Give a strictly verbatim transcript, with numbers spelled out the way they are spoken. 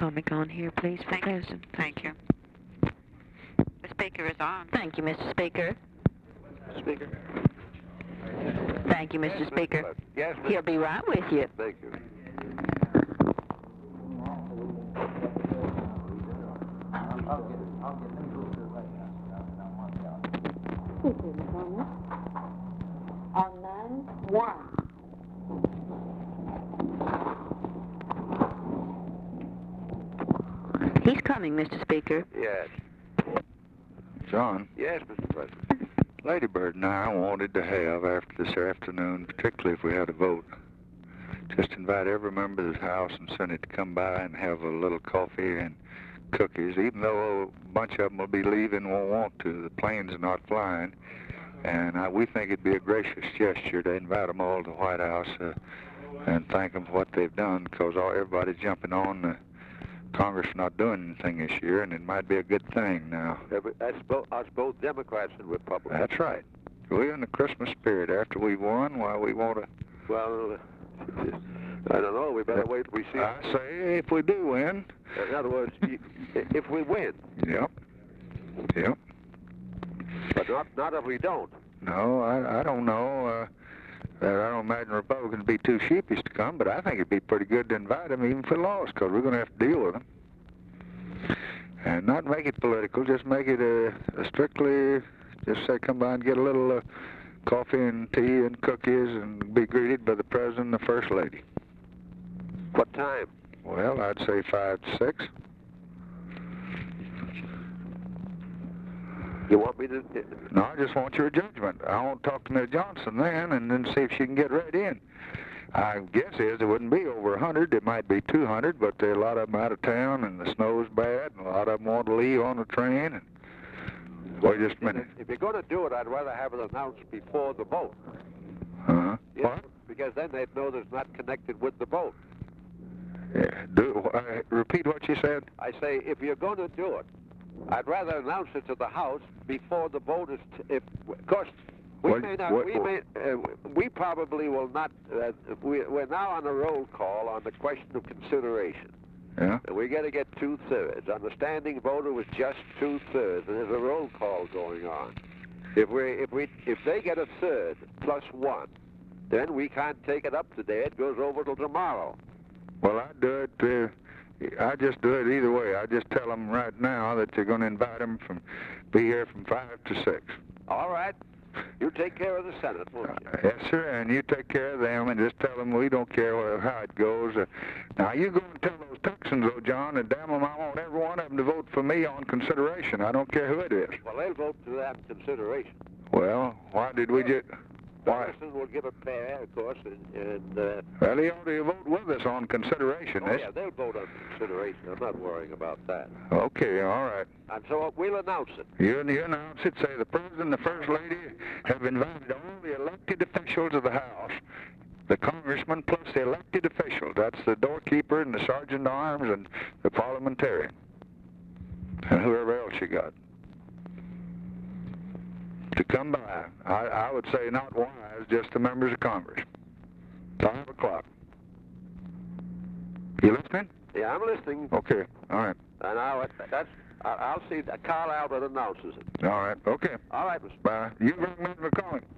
McCormick on here, please, for Thank President. Thank you. The speaker is on. Thank you, Mister Speaker. Speaker. Thank you, Mister Yes, Speaker. Mister Yes, Mister He'll be right with you. Thank you. On line one. He's coming, Mister Speaker. Yes. John, Yes, Mister President. Lady Bird and I wanted to have after this afternoon, particularly if we had a vote, just invite every member of the House and Senate to come by and have a little coffee and cookies, even though a bunch of them will be leaving and won't want to. The planes are not flying. And uh, we think it'd be a gracious gesture to invite them all to the White House uh, and thank them for what they've done, because all, everybody's jumping on uh, Congress not doing anything this year, and it might be a good thing now. Yeah, but that's both, us both Democrats and Republicans. That's right. We're in the Christmas spirit. After we won, why we want to... Well, I don't know. We better wait till we see. I say if we do win. In other words, if we win. Yep. Yep. But not not if we don't. No, I, I don't know. Uh, I don't imagine Republicans would be too sheepish to come, but I think it'd be pretty good to invite them even if we lost, because we're going to have to deal with them. And not make it political, just make it a, a strictly, just say come by and get a little uh, coffee and tea and cookies and be greeted by the President and the First Lady. What time? Well, I'd say five to six. You want me to... No, I just want your judgment. I want to talk to Miss Johnson then and then see if she can get right in. I guess is it wouldn't be over a hundred. It might be two hundred, but there are a lot of them out of town and the snow's bad and a lot of them want to leave on the train. And wait just a minute. If you're going to do it, I'd rather have it announced before the vote. Uh-huh. Yes, What? because then they'd know it's not connected with the vote. Yeah. Do, uh, repeat what you said. I say, if you're going to do it, I'd rather announce it to the House before the vote is. T if, of course, we What- may not. what- we may. Uh, we probably will not. Uh, we, we're now on a roll call on the question of consideration. Yeah. And we got to get two thirds. On the standing voter was just two thirds, and there's a roll call going on. If we, if we, if they get a third plus one, then we can't take it up today. It goes over till tomorrow. Well, I do it. Uh, I just do it either way. I just tell them right now that you're going to invite them from, be here from five to six. All right. You take care of the Senate, won't you? Uh, yes, sir. And you take care of them and just tell them we don't care where, how it goes. Uh, now you go and tell those Texans, though, John, and damn them, I want every one of them to vote for me on consideration. I don't care who it is. Well, they'll vote for that in consideration. Well, why did we just? Why? Congressman will give a pair, of course, and, and uh, Well, they ought to vote with us on consideration. oh This- yeah, they'll vote on consideration. I'm not worrying about that. Okay, all right. And so we'll announce it. You, you announce it, say the President and the First Lady have invited all the elected officials of the House, the congressmen plus the elected officials. That's the doorkeeper and the sergeant at arms and the parliamentarian and whoever else you got, to come by. I, I would say not wise, just the members of Congress. Five o'clock. You listening? Yeah, I'm listening. Okay, all right. And I'll, that's, I'll see, Carl Albert announces it. All right, okay. All right, Mister Bye. You recommend for calling.